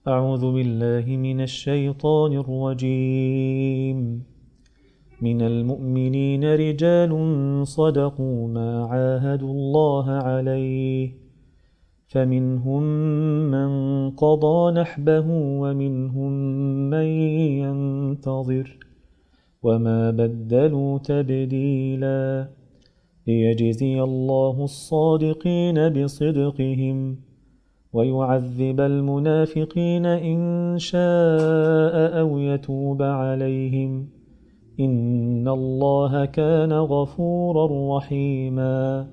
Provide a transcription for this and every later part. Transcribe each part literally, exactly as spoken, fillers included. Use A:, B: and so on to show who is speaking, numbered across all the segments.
A: أعوذ بالله من الشيطان الرجيم. من المؤمنين رجال صدقوا ما عاهدوا الله عليه فمنهم من قضى نحبه ومنهم من ينتظر وما بدلوا تبديلا ليجزي الله الصادقين بصدقهم ويعذب المنافقين إن شاء أو يتوب عليهم إن الله كان غفورا رحيما.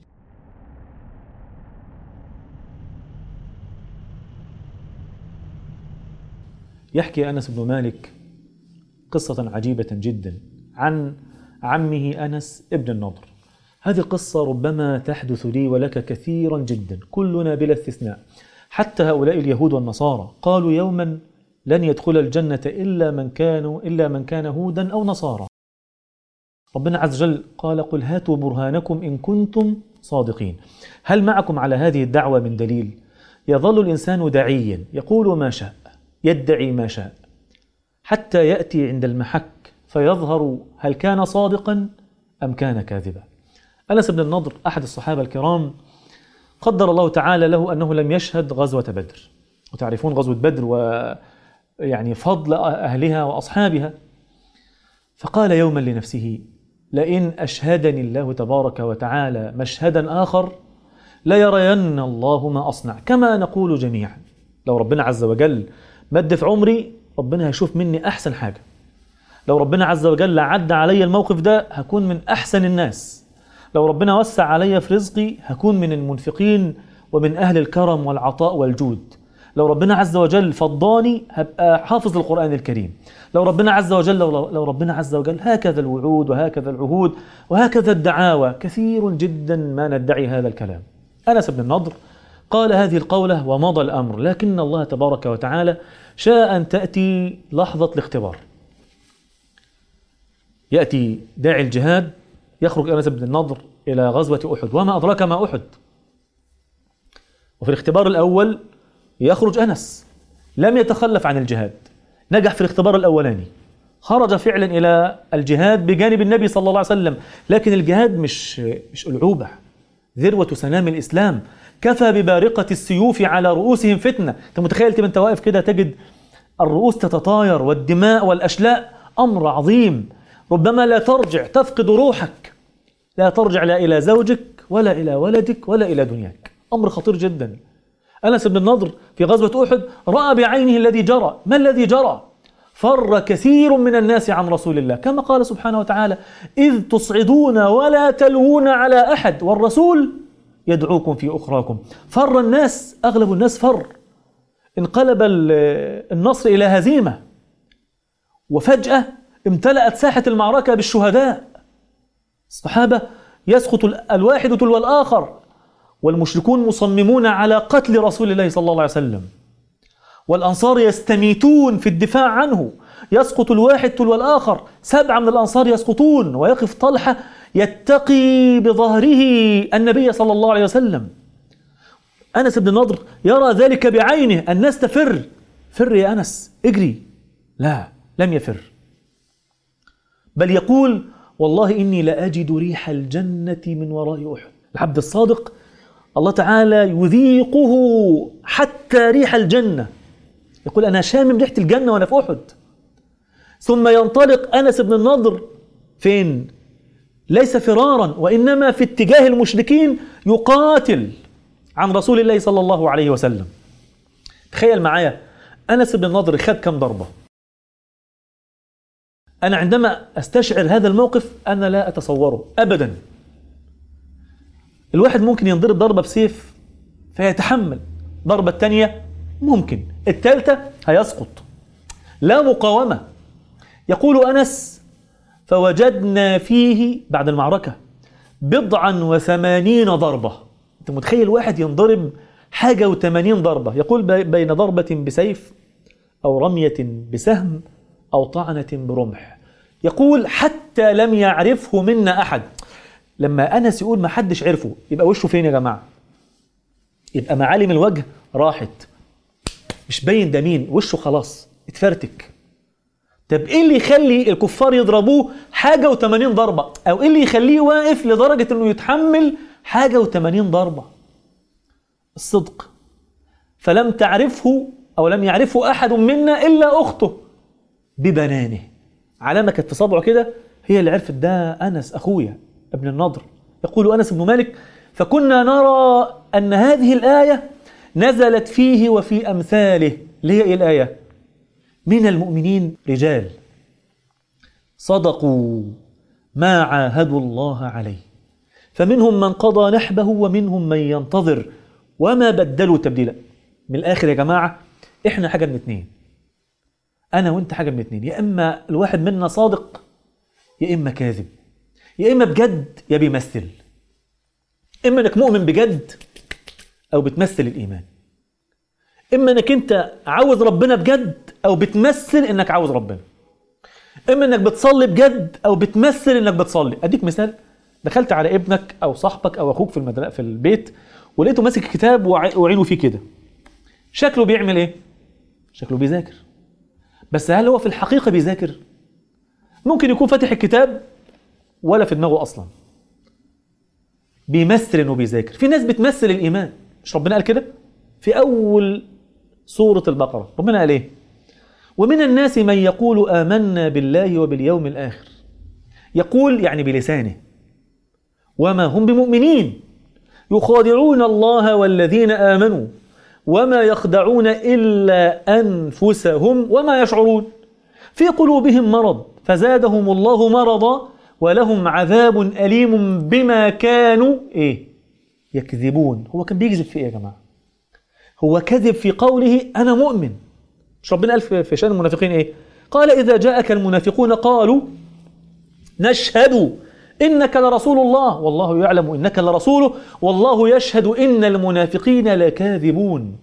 A: يحكي أنس بن مالك قصة عجيبة جدا عن عمه أنس ابن النضر. هذه قصة ربما تحدث لي ولك كثيرا جدا، كلنا بلا استثناء، حتى هؤلاء اليهود والنصارى قالوا يوما لن يدخل الجنة إلا من كانوا إلا من كان هودا أو نصارى. ربنا عز وجل قال قل هاتوا برهانكم إن كنتم صادقين. هل معكم على هذه الدعوة من دليل؟ يظل الإنسان داعيا يقول ما شاء، يدعي ما شاء، حتى يأتي عند المحك فيظهر هل كان صادقا أم كان كاذبا. أنس بن النضر أحد الصحابة الكرام، قدر الله تعالى له أنه لم يشهد غزوة بدر، وتعرفون غزوة بدر ويعني فضل أهلها وأصحابها. فقال يوما لنفسه لئن أشهدني الله تبارك وتعالى مشهدا آخر ليرين الله ما أصنع، كما نقول جميعا. لو ربنا عز وجل مد في عمري ربنا هيشوف مني أحسن حاجة، لو ربنا عز وجل عد علي الموقف ده هكون من أحسن الناس، لو ربنا وسع علي في رزقي هكون من المنفقين ومن أهل الكرم والعطاء والجود، لو ربنا عز وجل فضاني هبقى حافظ القرآن الكريم، لو ربنا عز وجل لو, لو ربنا عز وجل هكذا الوعود وهكذا العهود وهكذا الدعاوى. كثير جدا ما ندعي هذا الكلام. أنس بن النضر قال هذه القولة ومضى الأمر، لكن الله تبارك وتعالى شاء أن تأتي لحظة الاختبار. يأتي داعي الجهاد، يخرج أنس بن النضر إلى غزوة أحد، وما أدراك ما أحد. وفي الاختبار الأول يخرج أنس، لم يتخلف عن الجهاد، نجح في الاختبار الأولاني، خرج فعلا إلى الجهاد بجانب النبي صلى الله عليه وسلم. لكن الجهاد مش مش ألعوبة، ذروة سنام الإسلام، كفى ببارقة السيوف على رؤوسهم فتنة. أنت متخيل أنت واقف كده تجد الرؤوس تتطاير والدماء والأشلاء، أمر عظيم. ربما لا ترجع، تفقد روحك، لا ترجع لا إلى زوجك ولا إلى ولدك ولا إلى دنياك، أمر خطير جدا. أنس بن النضر في غزوة أحد رأى بعينه الذي جرى. ما الذي جرى؟ فر كثير من الناس عن رسول الله، كما قال سبحانه وتعالى إذ تصعدون ولا تلوون على أحد والرسول يدعوكم في أخراكم. فر الناس، أغلب الناس فر، انقلب النصر إلى هزيمة، وفجأة امتلأت ساحة المعركة بالشهداء. الصحابة يسقط الواحد تلو الآخر، والمشركون مصممون على قتل رسول الله صلى الله عليه وسلم، والأنصار يستميتون في الدفاع عنه، يسقط الواحد تلو الآخر، سبعة من الأنصار يسقطون، ويقف طلحة يتقي بظهره النبي صلى الله عليه وسلم. أنس بن النضر يرى ذلك بعينه، الناس تفر، فر يا أنس اجري، لا، لم يفر، بل يقول والله إني لأجد ريح الجنة من وراء أحد. العبد الصادق الله تعالى يذيقه حتى ريح الجنة، يقول أنا شامم ريحة الجنة وأنا في أحد. ثم ينطلق أنس بن النضر فين؟ ليس فرارا، وإنما في اتجاه المشركين يقاتل عن رسول الله صلى الله عليه وسلم. تخيل معايا أنس بن النضر خد كم ضربة. أنا عندما أستشعر هذا الموقف أنا لا أتصوره أبدا. الواحد ممكن ينضرب ضربة بسيف فيتحمل، ضربة تانية ممكن، الثالثة هيسقط، لا مقاومة. يقول أنس فوجدنا فيه بعد المعركة بضعا وثمانين ضربة. أنت متخيل واحد ينضرب حاجة وثمانين ضربة؟ يقول بين ضربة بسيف أو رمية بسهم أو طعنة برمح. يقول حتى لم يعرفه منا أحد. لما أنس يقول ما حدش عرفه، يبقى وشه فين يا جماعة؟ يبقى معالم الوجه راحت، مش باين ده مين، وشه خلاص اتفرتك. طب ايه اللي يخلي الكفار يضربوه حاجة وثمانين ضربة؟ او ايه اللي يخليه واقف لدرجة انه يتحمل حاجة وثمانين ضربة؟ الصدق. فلم تعرفه او لم يعرفه احد منا الا اخته ببنانه، علامة كانت في صبعه كده، هي اللي عرفت ده انس اخويا ابن النضر. يقول انس بن مالك: فكنا نرى ان هذه الآية نزلت فيه وفي امثاله. اللي هي ايه الآية؟ من المؤمنين رجال صدقوا ما عاهدوا الله عليه فمنهم من قضى نحبه ومنهم من ينتظر وما بدلوا تبديلا. من الآخر يا جماعة، إحنا حاجة من اتنين، أنا وإنت حاجة من اتنين، يا إما الواحد منا صادق يا إما كاذب، يا إما بجد يا بيمثل. إما إنك مؤمن بجد أو بتمثل الإيمان، إما إنك أنت عاوز ربنا بجد أو بتمثل إنك عاوز ربنا، إما إنك بتصلي بجد أو بتمثل إنك بتصلي. أديك مثال، دخلت على ابنك أو صاحبك أو أخوك في المدرسة في البيت ولقيته ماسك كتاب وعينه فيه كده، شكله بيعمل إيه؟ شكله بيذاكر، بس هل هو في الحقيقة بيذاكر؟ ممكن يكون فاتح الكتاب ولا في دماغه أصلا، بيمثل إنه بيذاكر. في ناس بتمثل الإيمان، مش ربنا قال كده في أول سورة البقرة؟ ربنا قال إيه؟ ومن الناس من يقول آمنا بالله وباليوم الآخر، يقول يعني بلسانه، وما هم بمؤمنين يخادعون الله والذين آمنوا وما يخدعون إلا أنفسهم وما يشعرون في قلوبهم مرض فزادهم الله مرضا ولهم عذاب أليم بما كانوا إيه؟ يكذبون. هو كان بيكذب في إيه يا جماعة؟ هو كذب في قوله أنا مؤمن. مش ربنا قال في شأن المنافقين إيه؟ قال إذا جاءك المنافقون قالوا نشهد إنك لرسول الله والله يعلم إنك لرسوله والله يشهد إن المنافقين لكاذبون.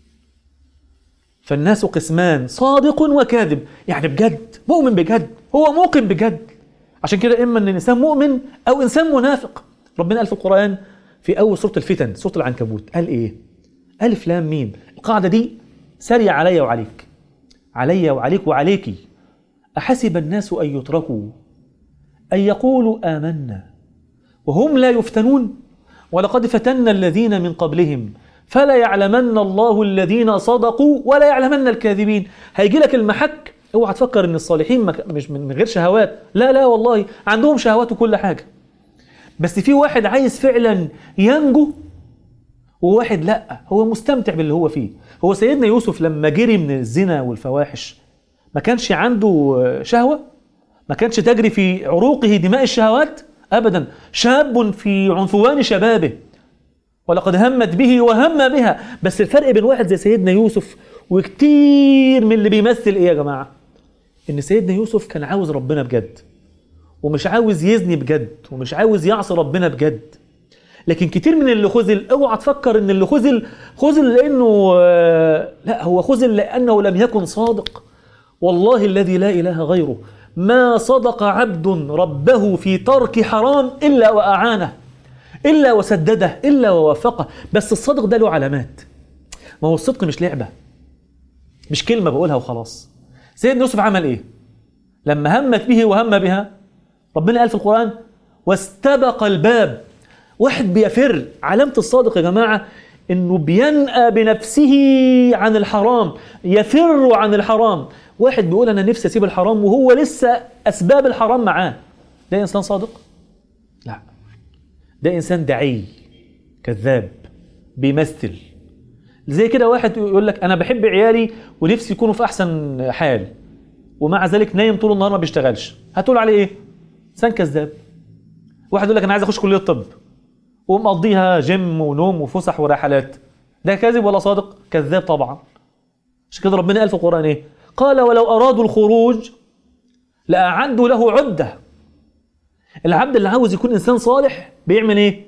A: فالناس قسمان، صادق وكاذب، يعني بجد مؤمن بجد، هو موقن بجد. عشان كده إما أن الإنسان مؤمن أو إنسان منافق. ربنا قال في القرآن في أول سورة الفتن، سورة العنكبوت، قال إيه؟ ألف لام ميم. القاعدة دي سريع علي وعليك، علي وعليك وعليكي. أحسب الناس أن يتركوا أن يقولوا آمنا وهم لا يفتنون ولقد فتنا الذين من قبلهم فلا يعلمن الله الذين صدقوا ولا يعلمن الكاذبين. هيجي لك المحك، اوعى تفكر ان الصالحين مش من غير شهوات، لا لا والله عندهم شهوات وكل حاجة، بس في واحد عايز فعلا ينجو وواحد لا، هو مستمتع باللي هو فيه. هو سيدنا يوسف لما جري من الزنا والفواحش ما كانش عنده شهوة؟ ما كانش تجري في عروقه دماء الشهوات؟ أبدا، شاب في عنفوان شبابه ولقد همت به وهم بها. بس الفرق بين واحد زي سيدنا يوسف وكتير من اللي بيمثل إيه يا جماعة؟ إن سيدنا يوسف كان عاوز ربنا بجد ومش عاوز يزني بجد ومش عاوز يعصي ربنا بجد. لكن كتير من اللي خذل، اوعى تفكر ان اللي خذل خذل لانه لا، هو خذل لانه لم يكن صادق. والله الذي لا اله غيره ما صدق عبد ربه في ترك حرام الا واعانه الا وسدده الا ووفقه. بس الصدق ده له علامات، ما هو الصدق مش لعبه، مش كلمه بقولها وخلاص. سيدنا يوسف عمل ايه لما همت به وهم بها؟ ربنا قال في القرآن واستبق الباب. واحد بيفر. علامة الصادق يا جماعة انه بينأى بنفسه عن الحرام، يفر عن الحرام. واحد بيقول انا نفسي اسيب الحرام وهو لسه اسباب الحرام معاه، ده انسان صادق؟ لا، ده انسان دعي كذاب بيمثل. زي كده واحد يقول لك انا بحب عيالي ونفسي يكونوا في احسن حال ومع ذلك نايم طول النهار ما بيشتغلش، هتقول عليه ايه؟ انسان كذاب. واحد يقول لك انا عايز اخش كليه الطب ومقضيها جيم ونوم وفسح ورحلات، ده كاذب ولا صادق؟ كذاب طبعا. عشان كده ربنا قال في القرآن ايه؟ قال ولو ارادوا الخروج لاعدوا له عدة. العبد اللي عاوز يكون انسان صالح بيعمل ايه؟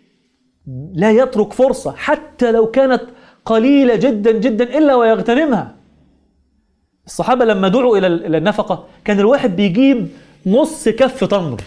A: لا يترك فرصة حتى لو كانت قليلة جدا جدا الا ويغتنمها. الصحابة لما دعوا الى الى النفقة كان الواحد بيجيب نص كف تمر،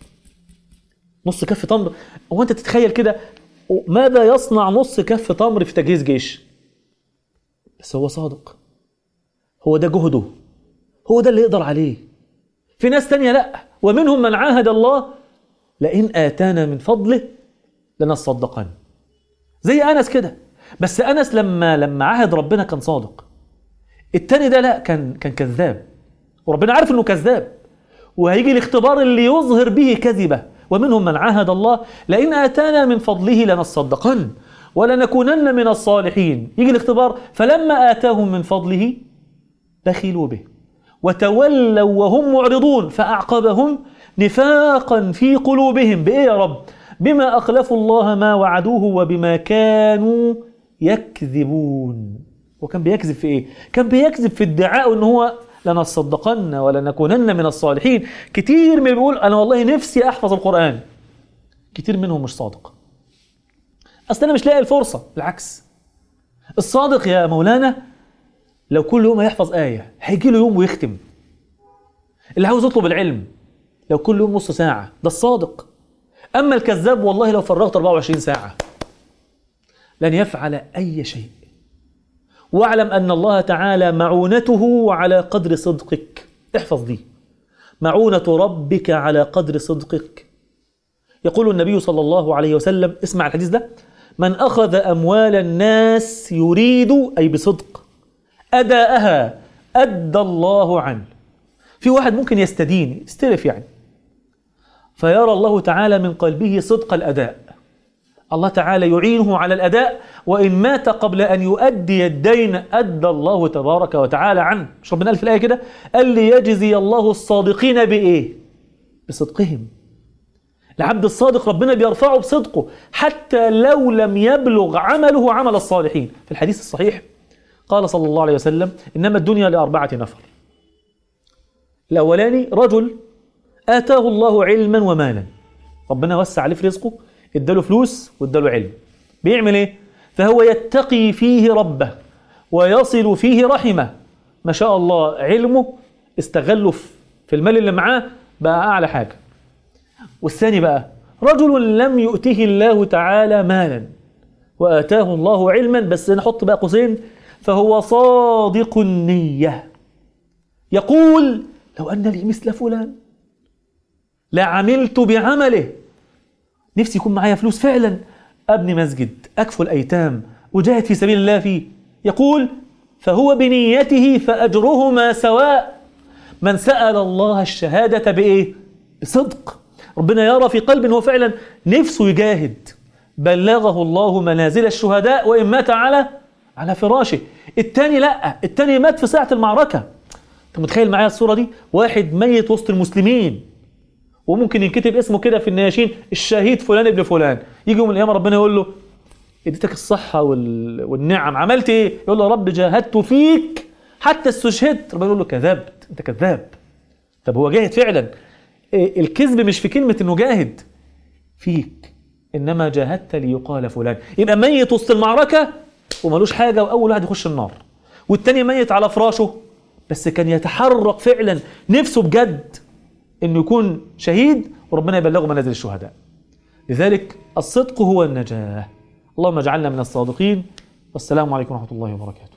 A: نص كف تمر. هو انت تتخيل كده ماذا يصنع نص كف تمر في تجهيز جيش؟ بس هو صادق، هو ده جهده، هو ده اللي يقدر عليه. في ناس تانية لا، ومنهم من عاهد الله لئن آتانا من فضله لنصدقن، زي أنس كده. بس أنس لما لما عاهد ربنا كان صادق. التاني ده لا، كان كان كذاب، وربنا عارف انه كذاب، وهيجي الاختبار اللي يظهر به كذبه. ومنهم من عاهد الله لئن آتانا من فضله لنصدقن ولنكونن من الصالحين. يجي الاختبار، فلما آتاهم من فضله بخلوا به وتولوا وهم معرضون فأعقبهم نفاقا في قلوبهم. بإيه يا رب؟ بما أخلفوا الله ما وعدوه وبما كانوا يكذبون. وكان بيكذب في إيه؟ كان بيكذب في ادعاء إن هو لنصدقن ولنكونن من الصالحين. كتير من بيقول أنا والله نفسي أحفظ القرآن، كتير منهم مش صادق. أصل أنا مش لاقي الفرصة. بالعكس، الصادق يا مولانا لو كل يوم هيحفظ آية هيجي له يوم ويختم. اللي عاوز يطلب العلم لو كل يوم نص ساعة، ده الصادق. أما الكذاب والله لو فرغت أربعة وعشرين ساعة لن يفعل أي شيء. واعلم أن الله تعالى معونته على قدر صدقك. احفظ دي، معونة ربك على قدر صدقك. يقول النبي صلى الله عليه وسلم، اسمع الحديث ده: من أخذ أموال الناس يريد أي بصدق أداءها أدى الله عنه. في واحد ممكن يستدين، يستلف يعني، فيرى الله تعالى من قلبه صدق الأداء، الله تعالى يعينه على الأداء، وإن مات قبل أن يؤدي الدين أدى الله تبارك وتعالى عنه. مش ربنا قال في الآية كده؟ قال ليجزي الله الصادقين بإيه؟ بصدقهم. العبد الصادق ربنا بيرفعه بصدقه حتى لو لم يبلغ عمله عمل الصالحين. في الحديث الصحيح قال صلى الله عليه وسلم: إنما الدنيا لأربعة نفر. الأولاني رجل آتاه الله علما ومالا، ربنا وسع عليه في رزقه، اداله فلوس واداله علم. بيعمل ايه؟ فهو يتقي فيه ربه ويصل فيه رحمه. ما شاء الله علمه استغله في المال اللي معاه بقى أعلى حاجة. والثاني بقى رجل لم يؤته الله تعالى مالا وآتاه الله علما، بس نحط بقى قوسين، فهو صادق النية، يقول: لو أن لي مثل فلان لعملت بعمله. نفسي يكون معايا فلوس فعلا، أبني مسجد، أكفل أيتام، وجاهد في سبيل الله فيه. يقول: فهو بنيته فأجرهما سواء. من سأل الله الشهادة بإيه؟ بصدق. ربنا يرى في قلب أنه فعلا نفسه يجاهد، بلغه الله منازل الشهداء وإن مات على على فراشه. التاني لا، التاني مات في ساعة المعركة. أنت متخيل معايا الصورة دي؟ واحد ميت وسط المسلمين، وممكن ينكتب اسمه كده في النياشين: الشهيد فلان ابن فلان. يجي يوم القيامة ربنا يقول له: اديتك الصحة وال... والنعم، عملت ايه؟ يقول له: يا رب جاهدت فيك حتى استشهدت. ربنا يقول له: كذبت، انت كذاب. طب هو جاهد فعلا. الكذب مش في كلمة انه جاهد فيك، انما جاهدت ليقال فلان. يبقى ميت وسط المعركة ومالوش حاجة، واول واحد يخش النار، والتاني ميت على فراشه بس كان يتحرك فعلا نفسه بجد انه يكون شهيد وربنا يبلغه منازل الشهداء. لذلك الصدق هو النجاة. اللهم اجعلنا من الصادقين. والسلام عليكم ورحمة الله وبركاته.